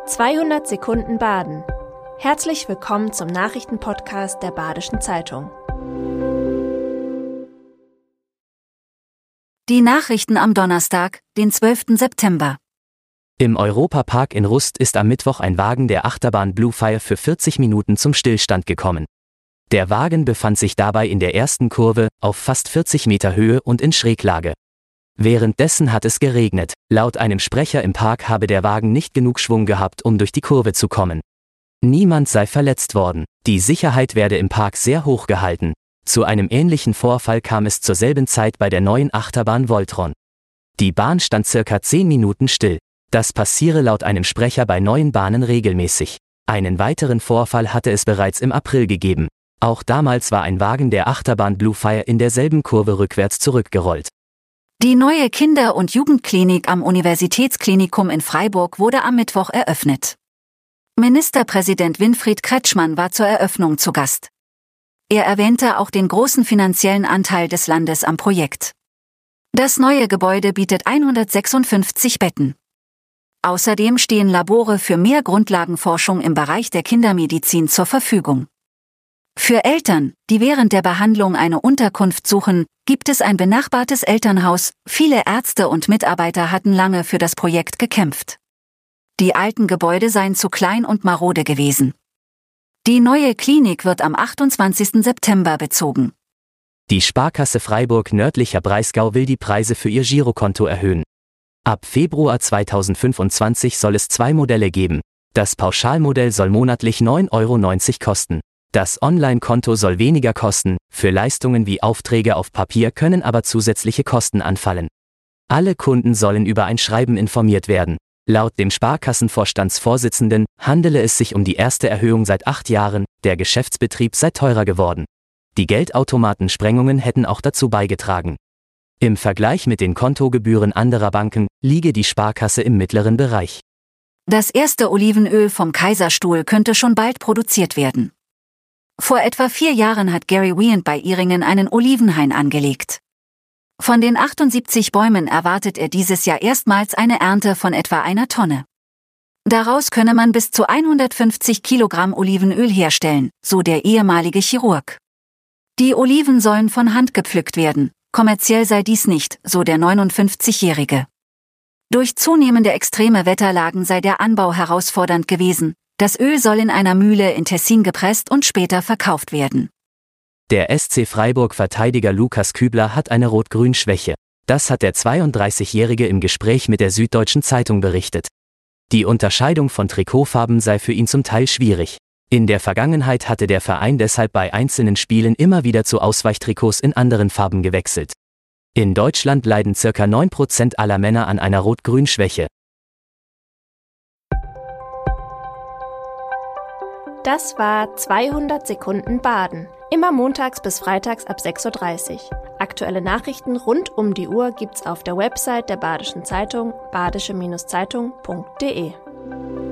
200 Sekunden Baden. Herzlich willkommen zum Nachrichtenpodcast der Badischen Zeitung. Die Nachrichten am Donnerstag, den 12. September. Im Europapark in Rust ist am Mittwoch ein Wagen der Achterbahn Blue Fire für 40 Minuten zum Stillstand gekommen. Der Wagen befand sich dabei in der ersten Kurve, auf fast 40 Meter Höhe und in Schräglage. Währenddessen hat es geregnet. Laut einem Sprecher im Park habe der Wagen nicht genug Schwung gehabt, um durch die Kurve zu kommen. Niemand sei verletzt worden. Die Sicherheit werde im Park sehr hoch gehalten. Zu einem ähnlichen Vorfall kam es zur selben Zeit bei der neuen Achterbahn Voltron. Die Bahn stand circa 10 Minuten still. Das passiere laut einem Sprecher bei neuen Bahnen regelmäßig. Einen weiteren Vorfall hatte es bereits im April gegeben. Auch damals war ein Wagen der Achterbahn Blue Fire in derselben Kurve rückwärts zurückgerollt. Die neue Kinder- und Jugendklinik am Universitätsklinikum in Freiburg wurde am Mittwoch eröffnet. Ministerpräsident Winfried Kretschmann war zur Eröffnung zu Gast. Er erwähnte auch den großen finanziellen Anteil des Landes am Projekt. Das neue Gebäude bietet 156 Betten. Außerdem stehen Labore für mehr Grundlagenforschung im Bereich der Kindermedizin zur Verfügung. Für Eltern, die während der Behandlung eine Unterkunft suchen, gibt es ein benachbartes Elternhaus. Viele Ärzte und Mitarbeiter hatten lange für das Projekt gekämpft. Die alten Gebäude seien zu klein und marode gewesen. Die neue Klinik wird am 28. September bezogen. Die Sparkasse Freiburg nördlicher Breisgau will die Preise für ihr Girokonto erhöhen. Ab Februar 2025 soll es 2 Modelle geben. Das Pauschalmodell soll monatlich 9,90 € kosten. Das Online-Konto soll weniger kosten, für Leistungen wie Aufträge auf Papier können aber zusätzliche Kosten anfallen. Alle Kunden sollen über ein Schreiben informiert werden. Laut dem Sparkassenvorstandsvorsitzenden handele es sich um die erste Erhöhung seit 8 Jahren, der Geschäftsbetrieb sei teurer geworden. Die Geldautomatensprengungen hätten auch dazu beigetragen. Im Vergleich mit den Kontogebühren anderer Banken liege die Sparkasse im mittleren Bereich. Das erste Olivenöl vom Kaiserstuhl könnte schon bald produziert werden. Vor etwa 4 Jahren hat Gary Weand bei Ihringen einen Olivenhain angelegt. Von den 78 Bäumen erwartet er dieses Jahr erstmals eine Ernte von etwa 1 Tonne. Daraus könne man bis zu 150 Kilogramm Olivenöl herstellen, so der ehemalige Chirurg. Die Oliven sollen von Hand gepflückt werden, kommerziell sei dies nicht, so der 59-Jährige. Durch zunehmende extreme Wetterlagen sei der Anbau herausfordernd gewesen. Das Öl soll in einer Mühle in Tessin gepresst und später verkauft werden. Der SC Freiburg-Verteidiger Lukas Kübler hat eine Rot-Grün-Schwäche. Das hat der 32-Jährige im Gespräch mit der Süddeutschen Zeitung berichtet. Die Unterscheidung von Trikotfarben sei für ihn zum Teil schwierig. In der Vergangenheit hatte der Verein deshalb bei einzelnen Spielen immer wieder zu Ausweichtrikots in anderen Farben gewechselt. In Deutschland leiden ca. 9% aller Männer an einer Rot-Grün-Schwäche. Das war 200 Sekunden Baden. Immer montags bis freitags ab 6:30 Uhr. Aktuelle Nachrichten rund um die Uhr gibt's auf der Website der Badischen Zeitung, badische-zeitung.de.